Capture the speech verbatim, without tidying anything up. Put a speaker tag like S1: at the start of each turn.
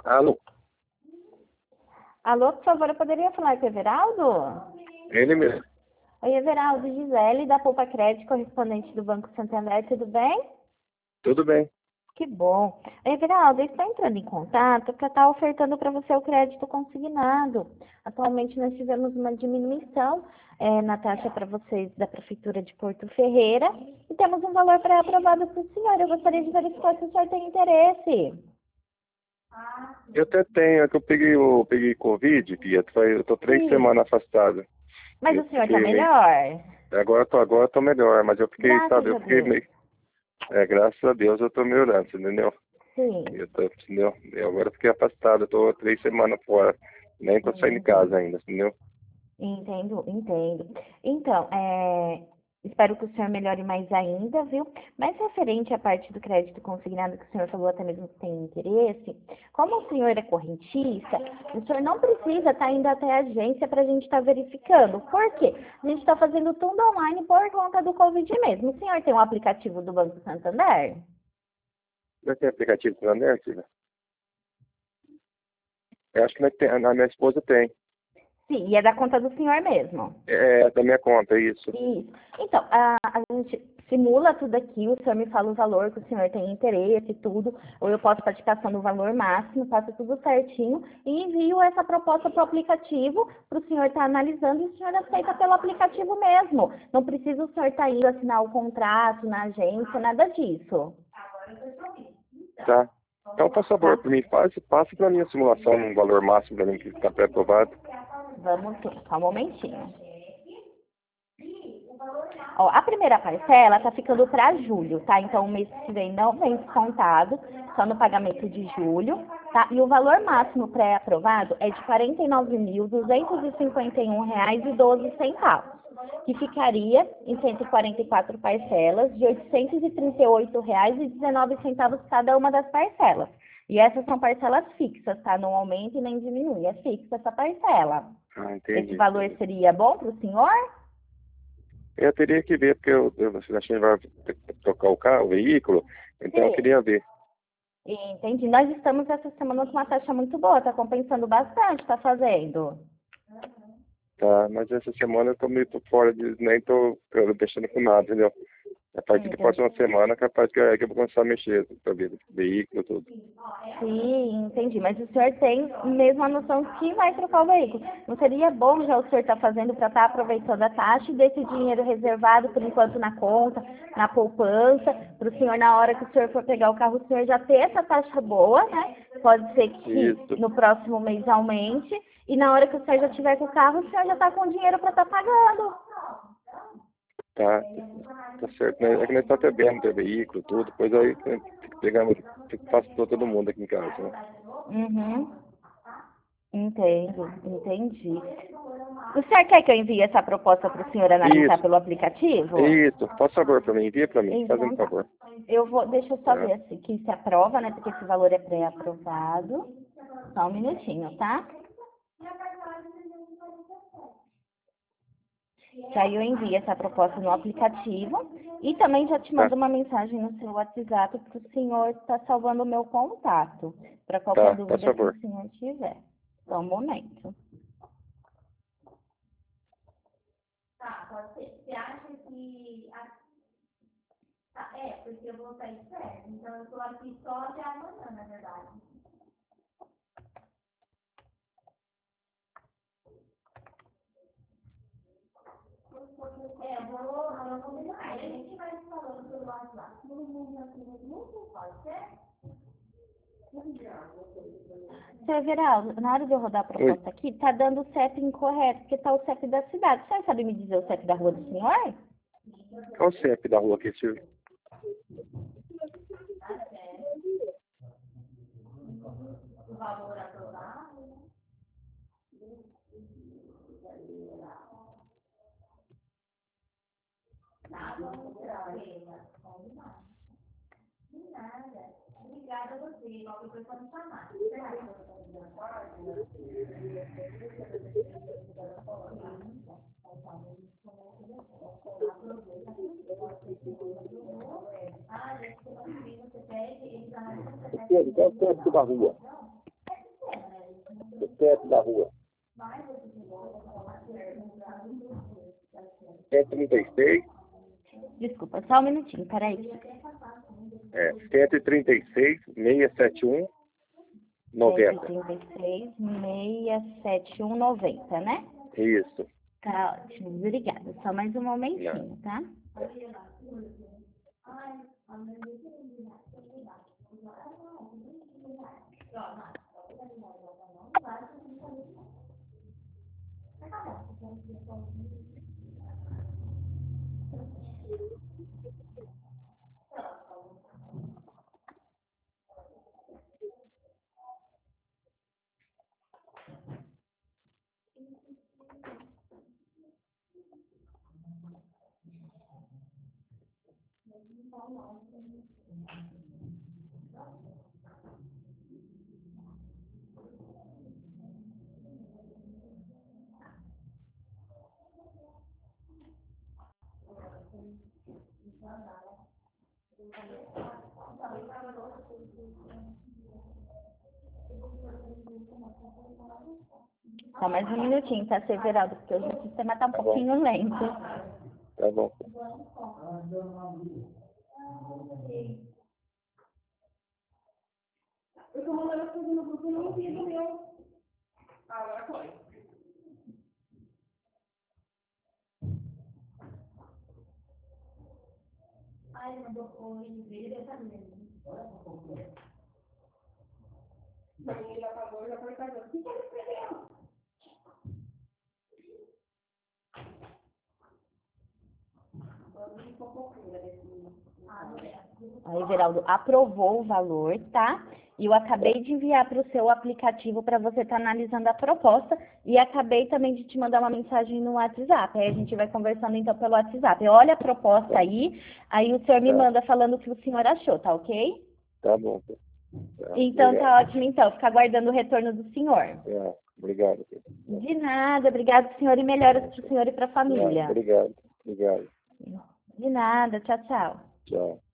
S1: Alô?
S2: Alô, por favor, eu poderia falar com o Everaldo?
S1: Ele mesmo.
S2: Oi, Everaldo, Gisele, da Poupa Crédito, correspondente do Banco Santander, tudo bem?
S1: Tudo bem.
S2: Que bom. Everaldo, eu estou entrando em contato para estar ofertando para você o crédito consignado. Atualmente nós tivemos uma diminuição eh, na taxa para vocês da Prefeitura de Porto Ferreira e temos um valor pré-aprovado para o senhor. Eu gostaria de verificar se o senhor tem interesse.
S1: Eu até tenho, é que eu peguei o peguei Covid, Pia. Eu tô três
S2: Sim,
S1: semanas afastado.
S2: mas
S1: Eu
S2: o senhor está
S1: fiquei meio.
S2: melhor?
S1: Agora eu tô, agora eu tô melhor, mas eu fiquei, sabe,
S2: Graças
S1: eu
S2: a
S1: fiquei
S2: Deus.
S1: meio. É, graças a Deus eu tô melhorando, você entendeu?
S2: Sim.
S1: Eu tô, entendeu? Eu agora eu fiquei afastado, eu tô três semanas fora. Nem tô saindo de
S2: Uhum.
S1: casa ainda, entendeu?
S2: Entendo, entendo. Então, é, espero que o senhor melhore mais ainda, viu? Mas referente à parte do crédito consignado que o senhor falou, até mesmo que tem interesse, como o senhor é correntista, o senhor não precisa estar indo até a agência para a gente estar verificando. Por quê? A gente está fazendo tudo online por conta do Covid mesmo. O senhor tem um aplicativo do Banco Santander?
S1: Já tem aplicativo pra NET, né? Eu acho que nós tem- a minha esposa tem.
S2: Sim, e é da conta do senhor mesmo.
S1: É, da minha conta, isso.
S2: Isso. Então, a, a gente simula tudo aqui, o senhor me fala o valor que o senhor tem interesse e tudo, ou eu posso praticação do valor máximo, faço tudo certinho e envio essa proposta para o aplicativo para o senhor estar analisando e o senhor aceita pelo aplicativo mesmo. Não precisa o senhor estar indo assinar o contrato na agência, nada disso.
S1: Tá. Então, por favor,
S2: Tá?
S1: por mim, faz, passa para mim a simulação, um valor máximo para mim que está pré-aprovado.
S2: Vamos sim, só um momentinho. Ó, a primeira parcela tá ficando para julho, tá? Então o mês que vem não vem descontado, só no pagamento de julho, tá? E o valor máximo pré-aprovado é de quarenta e nove mil duzentos e cinquenta e um reais e doze centavos, que ficaria em cento e quarenta e quatro parcelas de oitocentos e trinta e oito reais e dezenove centavos cada uma das parcelas. E essas são parcelas fixas, tá? Não aumenta e nem diminui, é fixa essa parcela.
S1: Ah,
S2: Esse
S1: entendi,
S2: valor
S1: entendi.
S2: seria bom para o senhor?
S1: Eu teria que ver, porque eu, eu, você acha que vai trocar o carro, o veículo, então eu
S2: Sim.
S1: queria ver.
S2: Entendi. Nós estamos essa semana com uma taxa muito boa, está compensando bastante, está fazendo.
S1: Tá, mas essa semana eu tô meio tô fora de, nem tô eu, deixando com nada, entendeu? A partir da
S2: Entendi.
S1: próxima semana, capaz que, é que eu vou começar a mexer pra ver veículo, tudo.
S2: Sim, entendi. Mas o senhor tem mesmo a noção que vai trocar o veículo. Não seria bom já o senhor estar fazendo para estar aproveitando a taxa e desse dinheiro reservado por enquanto na conta, na poupança, para o senhor, na hora que o senhor for pegar o carro, o senhor já ter essa taxa boa, né? Pode ser que
S1: Isso,
S2: no próximo mês aumente. E na hora que o senhor já tiver com o carro, o senhor já está com o dinheiro para estar pagando.
S1: tá, tá certo. Né? É que nós tá até bem ter veículo, tudo, depois aí tem que pegar, tem que passar pra todo mundo aqui em casa, né?
S2: Uhum. Entendo, entendi. O senhor quer que eu envie essa proposta para o senhor analisar
S1: Isso,
S2: pelo aplicativo?
S1: isso, faz favor pra mim, envia pra mim, fazendo
S2: Então tá.
S1: favor.
S2: Eu vou, deixa eu só
S1: Tá,
S2: ver assim, que se aprova, né? Porque esse valor é pré-aprovado. Só um minutinho, tá? Que aí eu envio essa proposta no aplicativo e também já te
S1: tá,
S2: mando uma mensagem no seu WhatsApp para o senhor estar salvando o meu contato, para qualquer
S1: tá, faz
S2: dúvida que o
S1: favor.
S2: senhor tiver. Só um momento. Tá, pode ser. Você acha que. Ah, é, porque eu vou sair de férias, então eu tô aqui só até amanhã, na verdade. É, eu vou, eu vou combinar. Aí a gente vai se falando pelo WhatsApp. Todo mundo aqui junto, pode ser? Seu Everaldo, na hora de eu rodar a
S1: Oi,
S2: proposta aqui, tá dando o C E P incorreto, porque tá o C E P da cidade. Você sabe me dizer o C E P da rua do senhor?
S1: qual o C E P da rua aqui, Silvio? Silvio, qual o C E P da rua? o teto da rua. cento e trinta e seis.
S2: Desculpa, só um minutinho, peraí.
S1: É, cento e trinta e seis, seiscentos e setenta e um, noventa.
S2: cento e trinta e seis, seiscentos e setenta e um, noventa, né?
S1: Isso.
S2: Tá ótimo, obrigada. Só mais um momentinho, tá? Só mais um minutinho, tá, seu Geraldo? Porque hoje o sistema tá um
S1: Tá
S2: pouquinho
S1: bom.
S2: lento.
S1: Tá bom.
S3: Eu tô mandando as coisas no grupo e não vi no meu. Agora foi. Ai, mandou hoje, ele tá mesmo. Ele já pagou, já foi casado. O que que ele escreveu?
S2: Aí, Geraldo, aprovou o valor, tá? E eu acabei de enviar para o seu aplicativo para você estar analisando a proposta e acabei também de te mandar uma mensagem no WhatsApp. Aí a gente vai conversando então pelo WhatsApp. Olha a proposta aí, aí o senhor me
S1: Tá.
S2: manda falando o que o senhor achou, tá ok?
S1: Tá bom. Tá.
S2: Então
S1: Obrigado.
S2: tá ótimo, então. Fica aguardando o retorno do senhor.
S1: É, obrigado.
S2: De nada, obrigado, senhor, e melhoras para o senhor e para a
S1: É,
S2: família.
S1: obrigado. Obrigado.
S2: De nada, tchau, tchau.
S1: Tchau.